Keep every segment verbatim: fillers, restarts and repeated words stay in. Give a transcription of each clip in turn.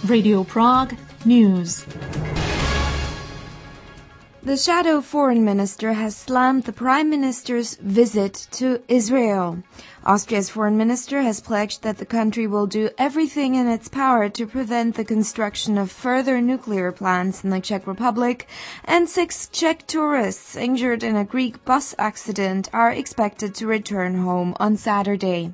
Radio Prague News. The shadow foreign minister has slammed the prime minister's visit to Israel. Austria's foreign minister has pledged that the country will do everything in its power to prevent the construction of further nuclear plants in the Czech Republic, and six Czech tourists injured in a Greek bus accident are expected to return home on Saturday.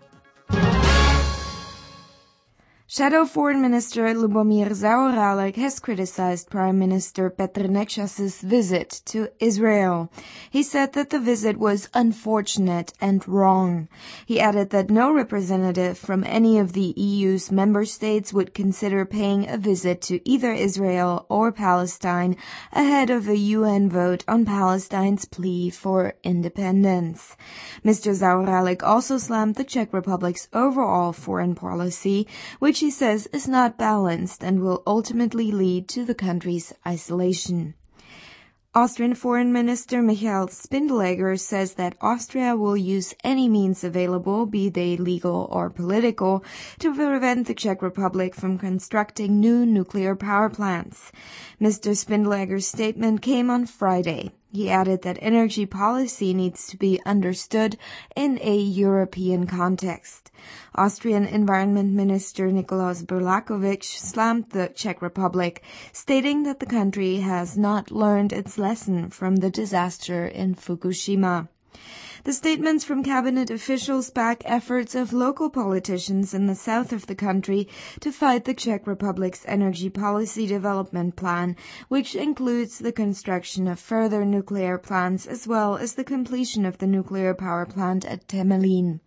Shadow Foreign Minister Lubomír Zaorálek has criticized Prime Minister Petr Nečas's visit to Israel. He said that the visit was unfortunate and wrong. He added that no representative from any of the E U's member states would consider paying a visit to either Israel or Palestine ahead of a U N vote on Palestine's plea for independence. Mister Zaorálek also slammed the Czech Republic's overall foreign policy, which he says is not balanced and will ultimately lead to the country's isolation. Austrian Foreign Minister Michael Spindleegger says that Austria will use any means available, be they legal or political, to prevent the Czech Republic from constructing new nuclear power plants. Mister Spindleegger's statement came on Friday. He added that energy policy needs to be understood in a European context. Austrian Environment Minister Nikolaus Berlakovic slammed the Czech Republic, stating that the country has not learned its lesson from the disaster in Fukushima. The statements from cabinet officials back efforts of local politicians in the south of the country to fight the Czech Republic's energy policy development plan, which includes the construction of further nuclear plants as well as the completion of the nuclear power plant at Temelín.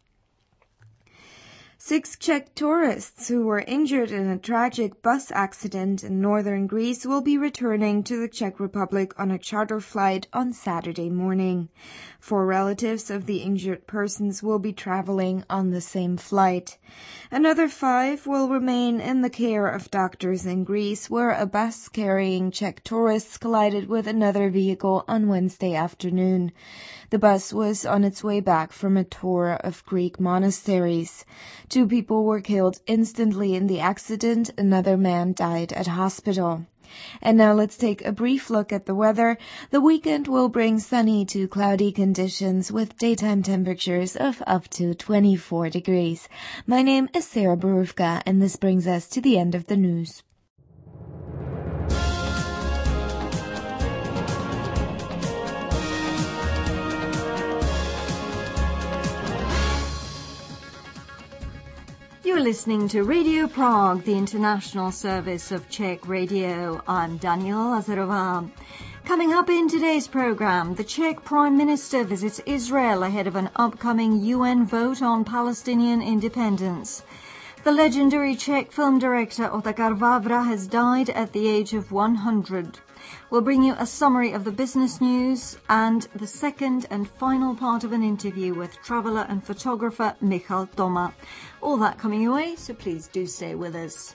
Six Czech tourists who were injured in a tragic bus accident in northern Greece will be returning to the Czech Republic on a charter flight on Saturday morning. Four relatives of the injured persons will be traveling on the same flight. Another five will remain in the care of doctors in Greece, where a bus carrying Czech tourists collided with another vehicle on Wednesday afternoon. The bus was on its way back from a tour of Greek monasteries. Two people were killed instantly in the accident. Another man died at hospital. And now let's take a brief look at the weather. The weekend will bring sunny to cloudy conditions with daytime temperatures of up to twenty-four degrees. My name is Sarah Borówka, and this brings us to the end of the news. You're listening to Radio Prague, the international service of Czech Radio. I'm Daniela Lazarová. Coming up in today's program, the Czech Prime Minister visits Israel ahead of an upcoming U N vote on Palestinian independence. The legendary Czech film director Otakar Vávra has died at the age of one hundred. We'll bring you a summary of the business news and the second and final part of an interview with traveller and photographer Michal Toma. All that coming your way, so please do stay with us.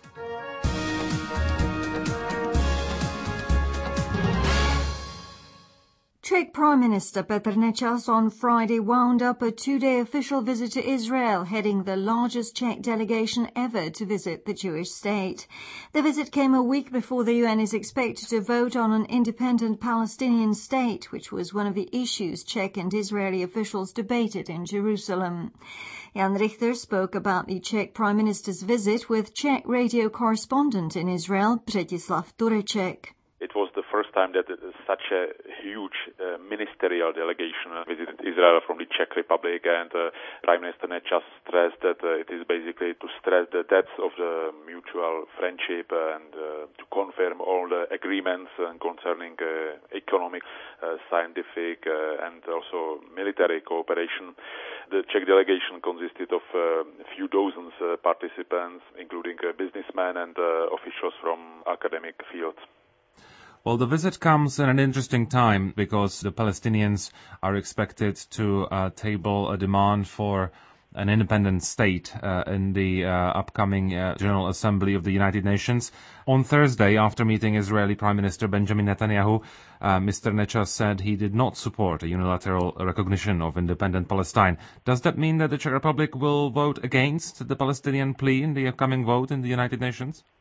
Czech Prime Minister Petr Nečas on Friday wound up a two-day official visit to Israel, heading the largest Czech delegation ever to visit the Jewish state. The visit came a week before the U N is expected to vote on an independent Palestinian state, which was one of the issues Czech and Israeli officials debated in Jerusalem. Jan Richter spoke about the Czech Prime Minister's visit with Czech radio correspondent in Israel, Přetislav Tureček. It was the first time that such a huge uh, ministerial delegation visited Israel from the Czech Republic, and uh, Prime Minister Nečas stressed that uh, it is basically to stress the depth of the mutual friendship and uh, to confirm all the agreements uh, concerning uh, economic, uh, scientific uh, and also military cooperation. The Czech delegation consisted of uh, a few dozens uh, participants, including uh, businessmen and uh, officials from academic fields. Well, the visit comes at an interesting time because the Palestinians are expected to uh, table a demand for an independent state uh, in the uh, upcoming uh, General Assembly of the United Nations. On Thursday, after meeting Israeli Prime Minister Benjamin Netanyahu, uh, Mister Nečas said he did not support a unilateral recognition of independent Palestine. Does that mean that the Czech Republic will vote against the Palestinian plea in the upcoming vote in the United Nations?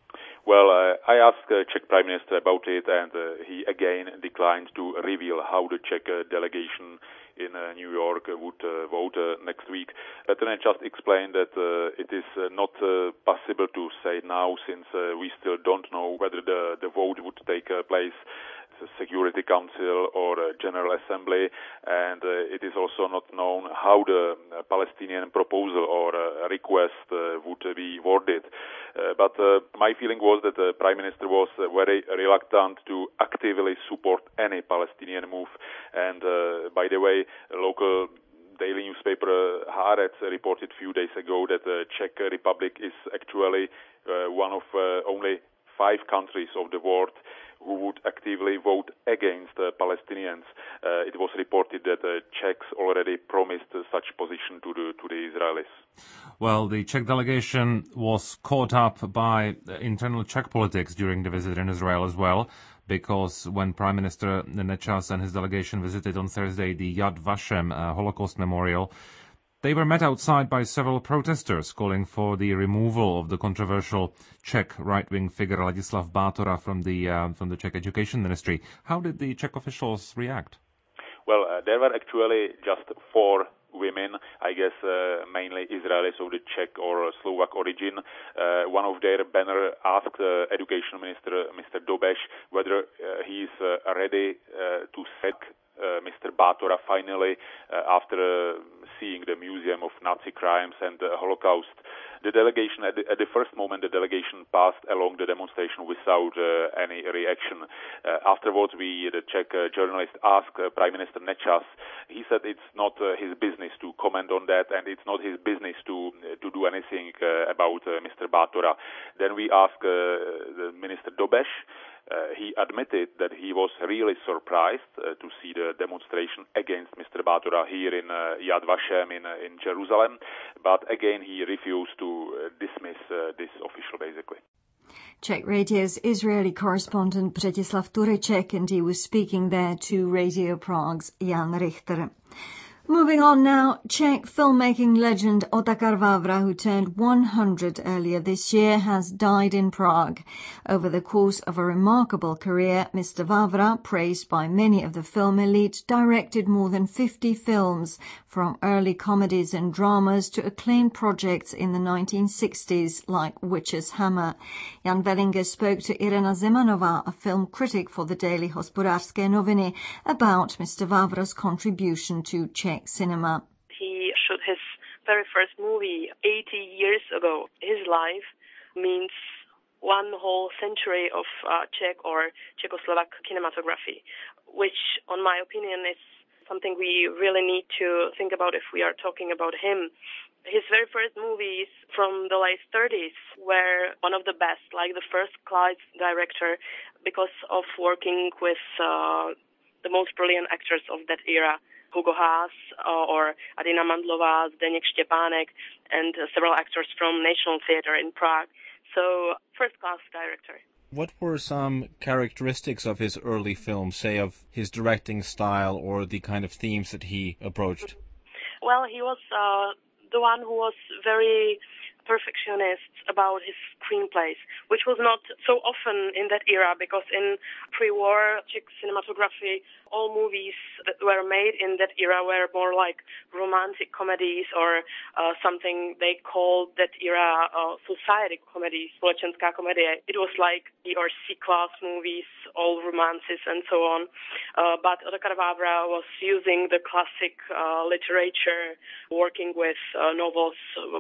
Well, uh, I asked the Czech Prime Minister about it, and uh, he again declined to reveal how the Czech uh, delegation in uh, New York uh, would uh, vote uh, next week. Petr Nečas explained that uh, it is uh, not uh, possible to say now, since uh, we still don't know whether the, the vote would take uh, place the Security Council or uh, General Assembly, and uh, it is also not known how the uh, Palestinian proposal or uh, request uh, would uh, be worded. Uh, but uh, my feeling was that the Prime Minister was uh, very reluctant to actively support any Palestinian move. And uh, by the way, a local daily newspaper Haaretz reported a few days ago that the Czech Republic is actually uh, one of uh, only five countries of the world who would actively vote against the Palestinians. Uh, it was reported that the Czechs already promised uh, such position to the to the Israelis. Well, the Czech delegation was caught up by internal Czech politics during the visit in Israel as well, because when Prime Minister Nečas and his delegation visited on Thursday the Yad Vashem uh, Holocaust Memorial, they were met outside by several protesters calling for the removal of the controversial Czech right-wing figure Ladislav Bátora from the uh, from the Czech Education Ministry. How did the Czech officials react? Well, uh, there were actually just four women, I guess uh, mainly Israelis of the Czech or Slovak origin. Uh, one of their banner asked uh, Education Minister Mister Dobeš whether uh, he is uh, ready uh, to sack uh, Mister Bátora finally uh, after uh, seeing the Museum of Nazi Crimes and the Holocaust. The delegation, at the, at the first moment, the delegation passed along the demonstration without uh, any reaction. Uh, afterwards, we, the Czech uh, journalist, asked uh, Prime Minister Nečas. He said it's not uh, his business to comment on that, and it's not his business to uh, to do anything uh, about uh, Mister Bátora. Then we asked uh, the Minister Dobeš. Uh, he admitted that he was really surprised uh, to see the demonstration against Mister Bátora here in uh, Yad Vashem in, uh, in Jerusalem, but again he refused to uh, dismiss uh, this official, basically. Czech Radio's Israeli correspondent Břetislav Tureček, and he was speaking there to Radio Prague's Jan Richter. Moving on now, Czech filmmaking legend Otakar Vávra, who turned one hundred earlier this year, has died in Prague. Over the course of a remarkable career, Mister Vávra, praised by many of the film elite, directed more than fifty films, from early comedies and dramas to acclaimed projects in the nineteen sixties like Witch's Hammer. Jan Wellinger spoke to Irena Zemanová, a film critic for the daily Hospodářské noviny, about Mister Vávra's contribution to Czech cinema. He shot his very first movie eighty years ago. His life means one whole century of uh, Czech or Czechoslovak cinematography, which, on my opinion, is something we really need to think about if we are talking about him. His very first movies from the late thirties were one of the best, like the first-class director, because of working with uh, the most brilliant actors of that era. Hugo Haas uh, or Adina Mandlová, Zdeněk Štěpánek, and uh, several actors from National Theatre in Prague. So, first-class director. What were some characteristics of his early films, say of his directing style or the kind of themes that he approached? Well, he was uh, the one who was very perfectionist about his screenplays, which was not so often in that era, because in pre-war Czech cinematography, all movies that were made in that era were more like romantic comedies or uh, something they called that era uh, society comedies, společenská komedie. It was like B or C-class movies, all romances and so on. Uh, but Otakar Vávra was using the classic uh, literature, working with uh, novels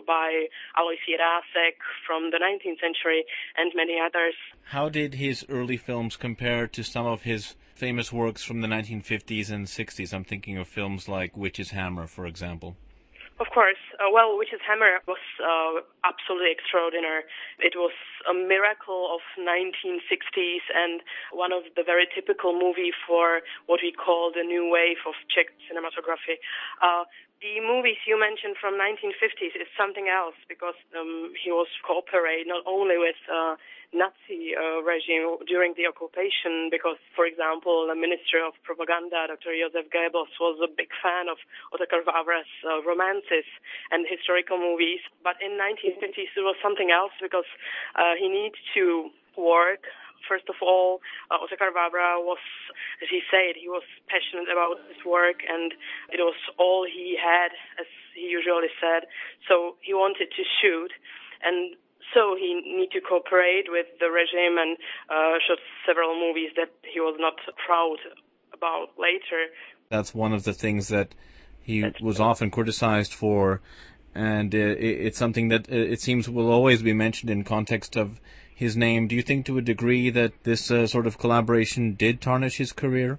by Alois Jirásek from the nineteenth century and many others. How did his early films compare to some of his famous works from the nineteen fifties and sixties? I'm thinking of films like Witch's Hammer, for example. Of course. Uh, well, Witch's Hammer was uh, absolutely extraordinary. It was a miracle of nineteen sixties and one of the very typical movie for what we call the new wave of Czech cinematography. Uh, The movies you mentioned from nineteen fifties is something else, because um, he was cooperate not only with uh, Nazi uh, regime during the occupation, because, for example, the Minister of Propaganda, Doctor Josef Goebbels, was a big fan of Otakar Vávra's uh, romances and historical movies. But in nineteen fifties it was something else, because uh, he needed to work. First of all, uh, Otakar Vávra was, as he said, he was passionate about his work, and it was all he had, as he usually said. So he wanted to shoot, and so he needed to cooperate with the regime and uh, shot several movies that he was not proud about later. That's one of the things that he That's was true. often criticized for, and uh, it, it's something that uh, it seems will always be mentioned in context of his name. Do you think to a degree that this uh, sort of collaboration did tarnish his career?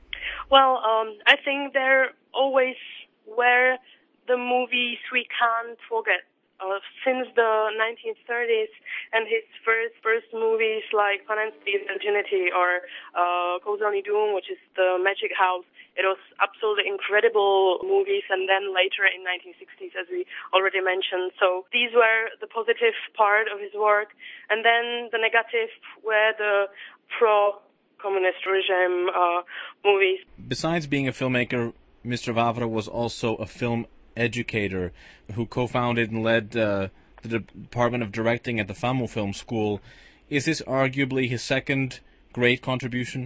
Well, um, I think there always were the movies we can't forget. Uh, since the nineteen thirties and his first first movies like Panenství Virginity or uh, Kouzelný dům, which is the Magic House, it was absolutely incredible movies. And then later in nineteen sixties, as we already mentioned. So these were the positive part of his work. And then the negative were the pro-communist regime uh, movies. Besides being a filmmaker, Mister Vávra was also a film educator who co-founded and led uh, the Department of Directing at the FAMU Film School. Is this arguably his second great contribution?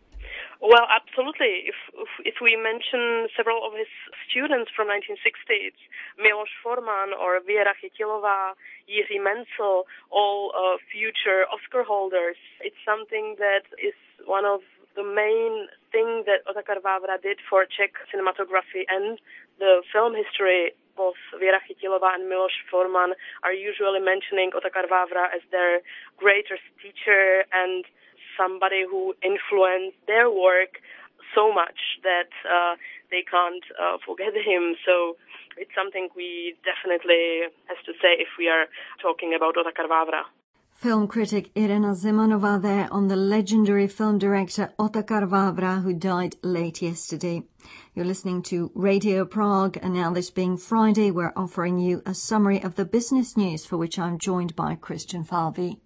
Well, absolutely. If, if if we mention several of his students from nineteen sixty, it's Miloš Forman or Věra Chytilová, Jiří Mencel, all uh, future Oscar holders. It's something that is one of the main thing that Otakar Vávra did for Czech cinematography and the film history. Both Věra Chytilová and Miloš Forman are usually mentioning Otakar Vávra as their greatest teacher and somebody who influenced their work so much that uh, they can't uh, forget him. So it's something we definitely have to say if we are talking about Otakar Vávra. Film critic Irena Zimanova there on the legendary film director Otakar Vávra, who died late yesterday. You're listening to Radio Prague, and now, this being Friday, we're offering you a summary of the business news, for which I'm joined by Christian Falvey.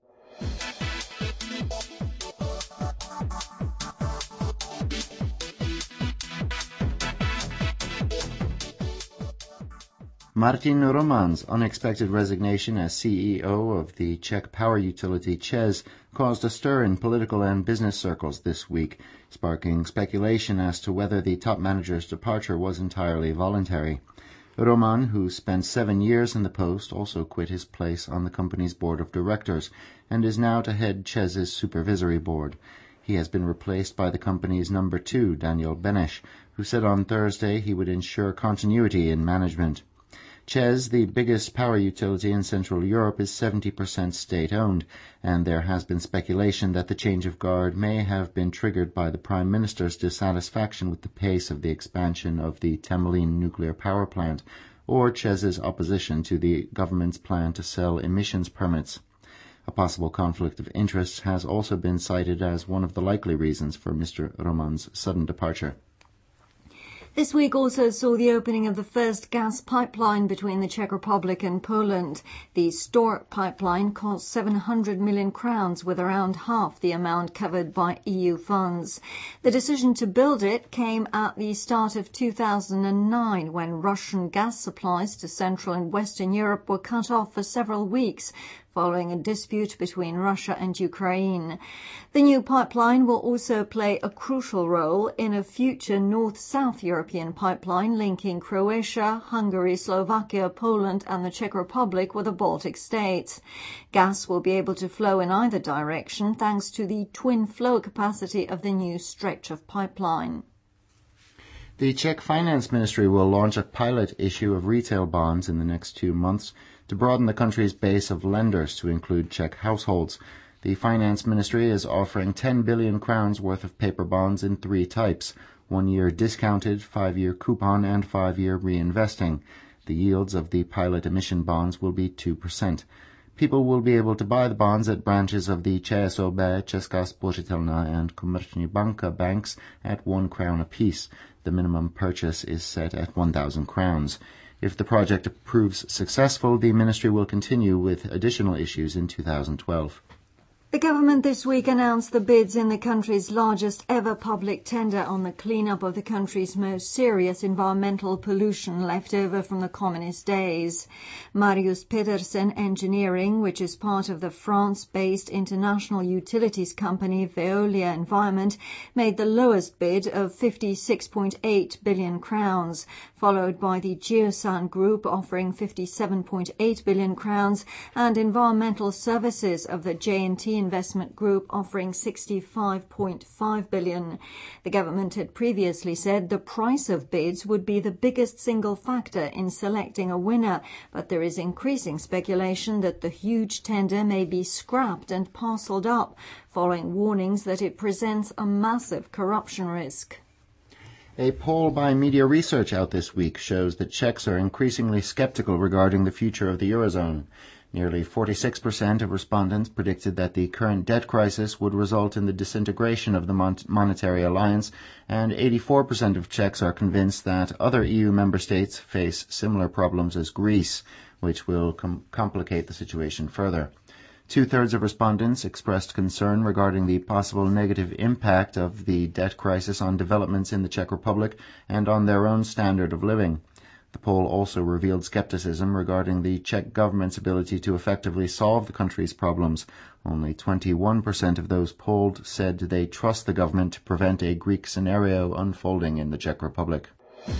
Martin Roman's unexpected resignation as C E O of the Czech power utility ČEZ caused a stir in political and business circles this week, sparking speculation as to whether the top manager's departure was entirely voluntary. Roman, who spent seven years in the post, also quit his place on the company's board of directors and is now to head ČEZ's supervisory board. He has been replaced by the company's number two, Daniel Beneš, who said on Thursday he would ensure continuity in management. ČEZ, the biggest power utility in Central Europe, is seventy percent state-owned, and there has been speculation that the change of guard may have been triggered by the Prime Minister's dissatisfaction with the pace of the expansion of the Temelín nuclear power plant, or ČEZ's opposition to the government's plan to sell emissions permits. A possible conflict of interests has also been cited as one of the likely reasons for Mister Roman's sudden departure. This week also saw the opening of the first gas pipeline between the Czech Republic and Poland. The Stork pipeline cost seven hundred million crowns, with around half the amount covered by E U funds. The decision to build it came at the start of two thousand nine, when Russian gas supplies to Central and Western Europe were cut off for several weeks, following a dispute between Russia and Ukraine. The new pipeline will also play a crucial role in a future north-south European pipeline linking Croatia, Hungary, Slovakia, Poland and the Czech Republic with the Baltic states. Gas will be able to flow in either direction thanks to the twin flow capacity of the new stretch of pipeline. The Czech Finance Ministry will launch a pilot issue of retail bonds in the next two months to broaden the country's base of lenders to include Czech households. The Finance Ministry is offering ten billion crowns worth of paper bonds in three types: one-year discounted, five-year coupon, and five-year reinvesting. The yields of the pilot emission bonds will be two percent. People will be able to buy the bonds at branches of the ČSOB, Česká spořitelna, and Komerční banka banks at one crown apiece. The minimum purchase is set at one thousand crowns. If the project proves successful, the ministry will continue with additional issues in two thousand twelve. The government this week announced the bids in the country's largest ever public tender on the clean-up of the country's most serious environmental pollution left over from the communist days. Marius Pedersen Engineering, which is part of the France-based international utilities company Veolia Environment, made the lowest bid of fifty-six point eight billion crowns, followed by the Geosan Group offering fifty-seven point eight billion crowns and Environmental Services of the J and T Investment Group offering sixty-five point five billion. The government had previously said the price of bids would be the biggest single factor in selecting a winner, but there is increasing speculation that the huge tender may be scrapped and parcelled up, following warnings that it presents a massive corruption risk. A poll by Media Research out this week shows that Czechs are increasingly skeptical regarding the future of the Eurozone. Nearly forty-six percent of respondents predicted that the current debt crisis would result in the disintegration of the mon- monetary alliance, and eighty-four percent of Czechs are convinced that other E U member states face similar problems as Greece, which will com- complicate the situation further. Two-thirds of respondents expressed concern regarding the possible negative impact of the debt crisis on developments in the Czech Republic and on their own standard of living. The poll also revealed skepticism regarding the Czech government's ability to effectively solve the country's problems. Only twenty-one percent of those polled said they trust the government to prevent a Greek scenario unfolding in the Czech Republic.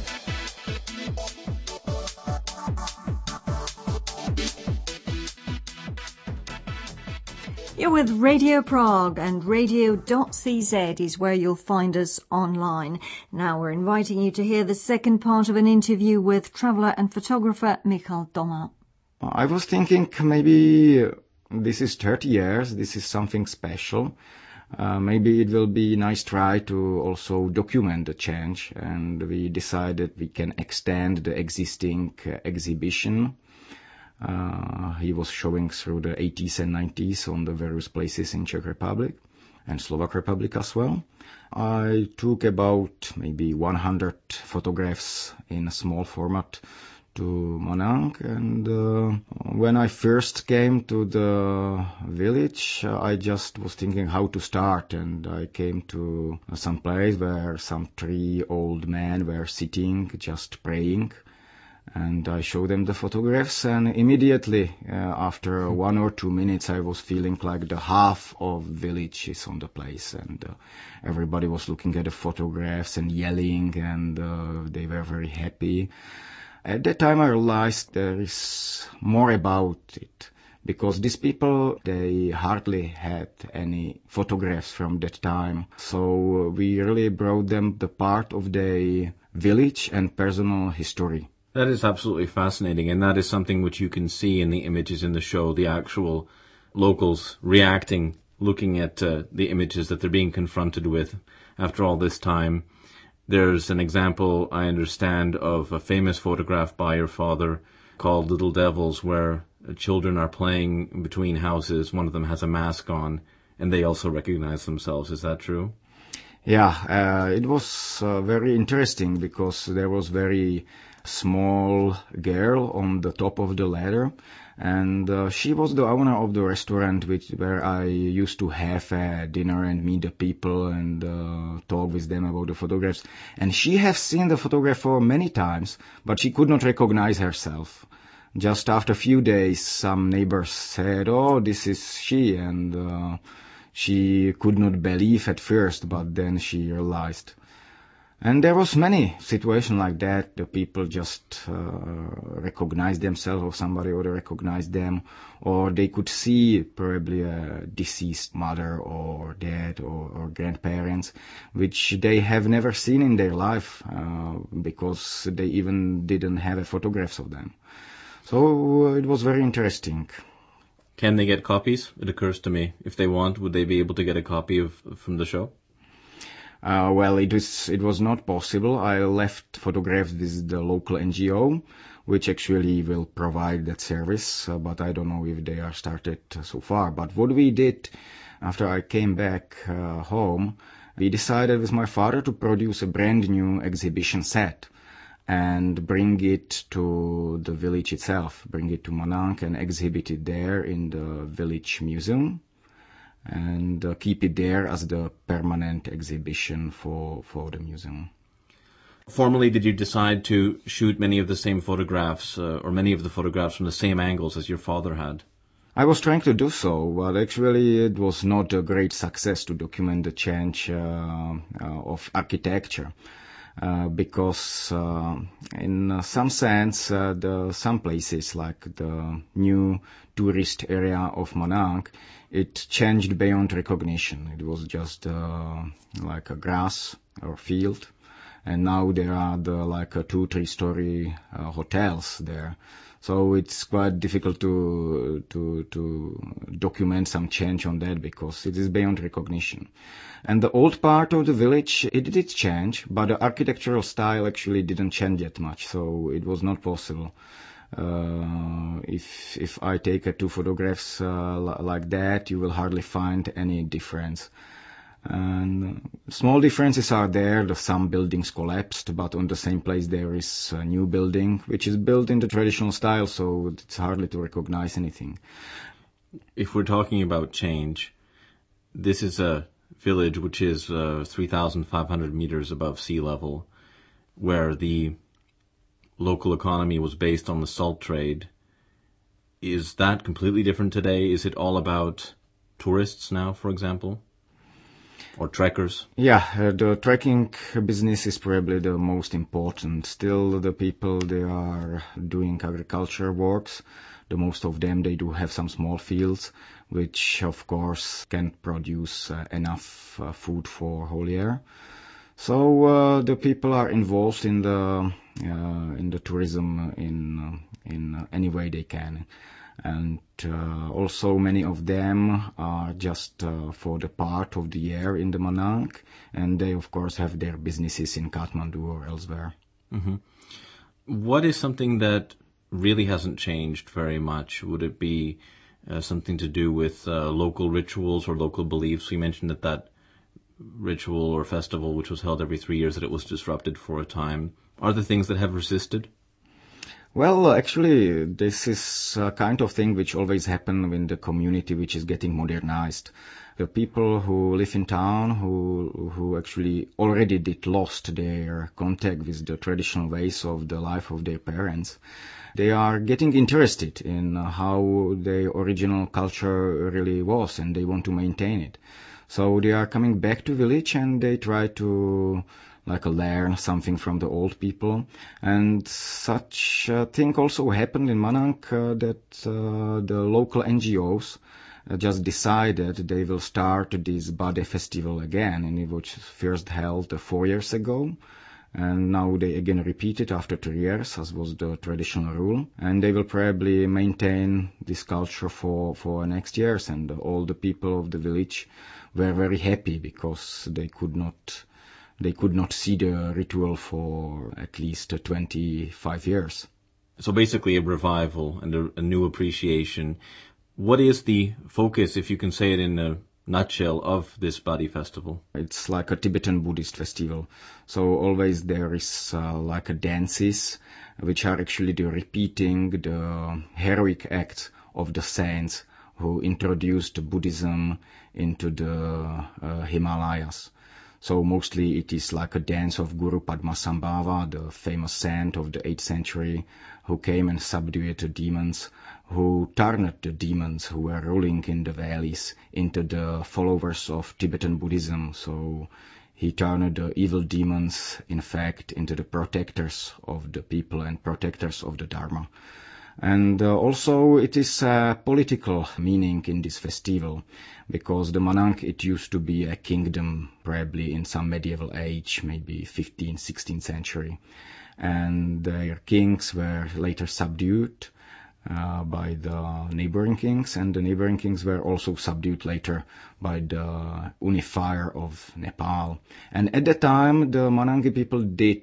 You're with Radio Prague, and radio dot c z is where you'll find us online. Now we're inviting you to hear the second part of an interview with traveller and photographer Michal Doma. I was thinking maybe this is thirty years, this is something special. Uh, maybe it will be a nice try to also document the change, and we decided we can extend the existing uh, exhibition. Uh, he was showing through the eighties and nineties on the various places in Czech Republic and Slovak Republic as well. I took about maybe one hundred photographs in a small format to Monang, and uh, when I first came to the village, uh, I just was thinking how to start, and I came to some place where some three old men were sitting just praying. And I showed them the photographs, and immediately uh, after one or two minutes I was feeling like the half of village is on the place, and uh, everybody was looking at the photographs and yelling, and uh, they were very happy. At that time I realized there is more about it, because these people, they hardly had any photographs from that time. So we really brought them the part of the village and personal history. That is absolutely fascinating, and that is something which you can see in the images in the show, the actual locals reacting, looking at uh, the images that they're being confronted with after all this time. There's an example, I understand, of a famous photograph by your father called Little Devils, where children are playing between houses. One of them has a mask on, and they also recognize themselves. Is that true? Yeah, uh, it was uh, very interesting, because there was very small girl on the top of the ladder, and uh, she was the owner of the restaurant which where I used to have a dinner and meet the people and uh, talk with them about the photographs. And she has seen the photographer many times, but she could not recognize herself. Just after a few days, some neighbors said, "Oh, this is she," and uh, she could not believe at first, but then she realized. And there was many situations like that. The people just uh, recognized themselves, or somebody other recognized them, or they could see probably a deceased mother or dad or, or grandparents, which they have never seen in their life, uh, because they even didn't have photographs of them. So uh, it was very interesting. Can they get copies? It occurs to me. If they want, would they be able to get a copy of from the show? Uh, well, it was, it was not possible. I left photographs with the local N G O, which actually will provide that service, uh, but I don't know if they are started uh, so far. But what we did after I came back uh, home, we decided with my father to produce a brand new exhibition set and bring it to the village itself, bring it to Monang and exhibit it there in the village museum. and uh, keep it there as the permanent exhibition for, for the museum. Formally, did you decide to shoot many of the same photographs, uh, or many of the photographs from the same angles as your father had? I was trying to do so, but actually it was not a great success to document the change uh, uh, of architecture. Uh, because uh, in uh, some sense, uh, the, some places like the new tourist area of Manang, it changed beyond recognition. It was just uh, like a grass or field, and now there are the like a two, three-story uh, hotels there. So it's quite difficult to to to document some change on that because it is beyond recognition. And the old part of the village, it did change, but the architectural style actually didn't change that much, so it was not possible. Uh, if if I take uh, two photographs uh, like that, you will hardly find any difference. And small differences are there. The some buildings collapsed, but on the same place there is a new building which is built in the traditional style, so it's hardly to recognize anything. If we're talking about change, this is a village which is uh, three thousand five hundred meters above sea level, where the local economy was based on the salt trade. Is that completely different today? Is it all about tourists now, for example? Or trekkers? Yeah, uh, the trekking business is probably the most important. Still, the people, they are doing agriculture works. The most of them, they do have some small fields, which of course can't produce uh, enough uh, food for whole year. So uh, the people are involved in the uh, in the tourism in uh, in uh, any way they can. And uh, also many of them are just uh, for the part of the year in the Manang, and they of course have their businesses in Kathmandu or elsewhere. Mm-hmm. What is something that really hasn't changed very much? Would it be uh, something to do with uh, local rituals or local beliefs? We mentioned that that ritual or festival which was held every three years, that it was disrupted for a time. Are there things that have resisted? Well, actually, this is a kind of thing which always happens in the community which is getting modernized. The people who live in town, who who actually already did lost their contact with the traditional ways of the life of their parents, they are getting interested in how their original culture really was, and they want to maintain it. So they are coming back to village and they try to like uh, learn something from the old people. And such a thing also happened in Manang uh, that uh, the local N G Os uh, just decided they will start this Bade festival again, and it was first held uh, four years ago. And now they again repeat it after three years, as was the traditional rule. And they will probably maintain this culture for, for next years. And all the people of the village were very happy because they could not they could not see the ritual for at least twenty-five years. So basically a revival and a, a new appreciation. What is the focus, if you can say it in a nutshell, of this Bade festival? It's like a Tibetan Buddhist festival. So always there is uh, like a dances, which are actually the repeating the heroic acts of the saints who introduced Buddhism into the uh, Himalayas. So mostly it is like a dance of Guru Padmasambhava, the famous saint of the eighth century, who came and subdued the demons, who turned the demons who were ruling in the valleys into the followers of Tibetan Buddhism. So he turned the evil demons, in fact, into the protectors of the people and protectors of the Dharma. And uh, also it is a political meaning in this festival, because the Manang, it used to be a kingdom, probably in some medieval age, maybe fifteenth, sixteenth century. And their kings were later subdued uh, by the neighboring kings, and the neighboring kings were also subdued later by the unifier of Nepal. And at that time, the Manangi people did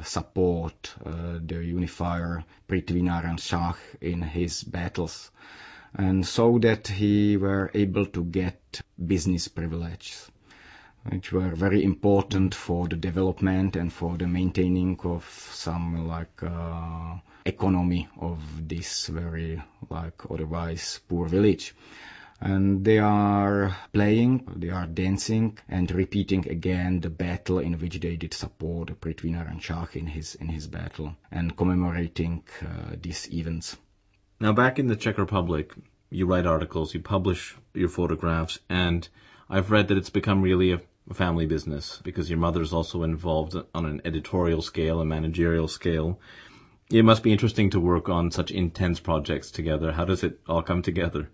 support uh, the unifier Prithvinarayan Shah in his battles, and so that he were able to get business privileges, which were very important for the development and for the maintaining of some like uh, economy of this very like otherwise poor village. And they are playing, they are dancing and repeating again the battle in which they did support Prithvi Narayan Shah in his, in his battle and commemorating uh, these events. Now, back in the Czech Republic, you write articles, you publish your photographs, and I've read that it's become really a, a family business because your mother is also involved on an editorial scale, a managerial scale. It must be interesting to work on such intense projects together. How does it all come together?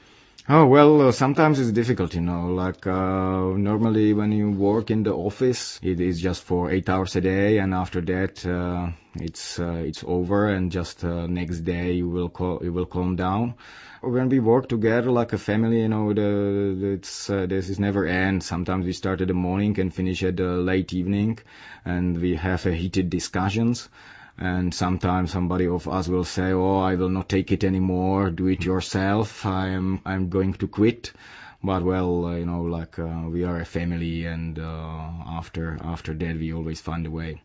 Oh, well, uh, sometimes it's difficult, you know, like, uh, normally when you work in the office, it is just for eight hours a day, and after that, uh, it's, uh, it's over, and just, uh, next day you will call, you will calm down. When we work together like a family, you know, the, the it's, uh, this is never end. Sometimes we start at the morning and finish at the late evening, and we have uh, heated discussions. And sometimes somebody of us will say, oh, I will not take it anymore, do it yourself, I am, I'm going to quit. But well, uh, you know, like, uh, we are a family, and, uh, after, after that we always find a way.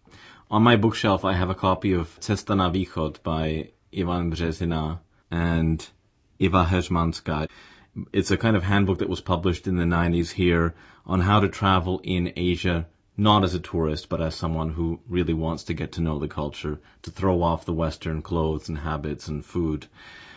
On my bookshelf I have a copy of Cesta na východ by Ivan Březina and Eva Heřmanská. It's a kind of handbook that was published in the nineties here on how to travel in Asia, not as a tourist, but as someone who really wants to get to know the culture, to throw off the Western clothes and habits and food.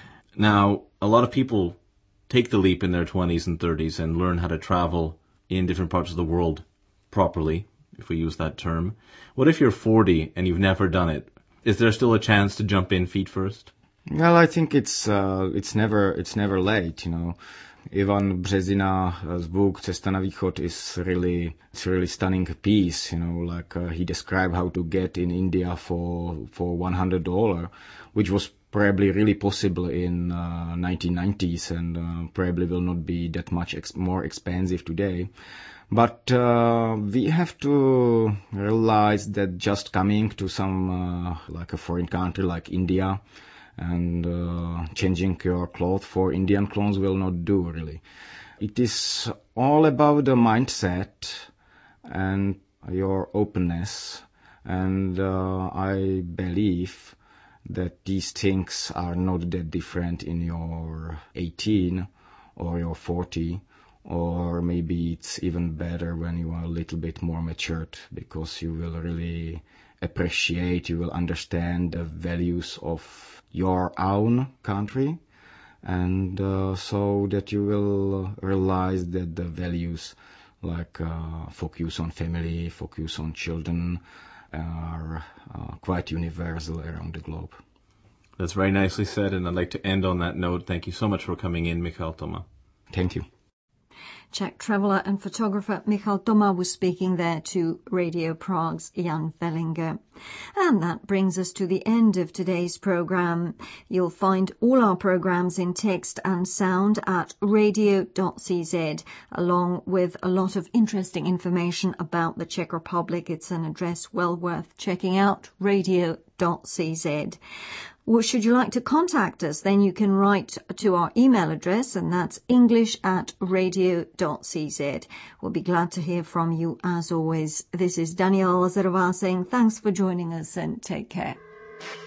Now, a lot of people take the leap in their twenties and thirties and learn how to travel in different parts of the world properly, if we use that term. What if you're forty and you've never done it? Is there still a chance to jump in feet first? Well, I think it's, uh, it's never, it's never late, you know. Ivan Březina's book Cesta na východ is really, it's a really stunning piece, you know, like, uh, he described how to get in India for, for one hundred dollars, which was probably really possible in, uh, nineteen nineties, and, uh, probably will not be that much ex- more expensive today. But, uh, we have to realize that just coming to some, uh, like a foreign country like India, and uh, changing your clothes for Indian clothes will not do, really. It is all about the mindset and your openness, and uh, I believe that these things are not that different in your eighteen or your forty, or maybe it's even better when you are a little bit more matured, because you will really appreciate, you will understand the values of your own country, and uh, so that you will realize that the values like uh, focus on family, focus on children are uh, quite universal around the globe. That's very nicely said, and I'd like to end on that note. Thank you so much for coming in, Michal Toma. Thank you. Czech traveller and photographer Michal Toma was speaking there to Radio Prague's Jan Vellinger. And that brings us to the end of today's programme. You'll find all our programmes in text and sound at radio dot c z, along with a lot of interesting information about the Czech Republic. It's an address well worth checking out, radio dot c z. Well, should you like to contact us, then you can write to our email address, and that's english at radio dot c z. We'll be glad to hear from you as always. This is Daniela Lazarová saying thanks for joining us and take care.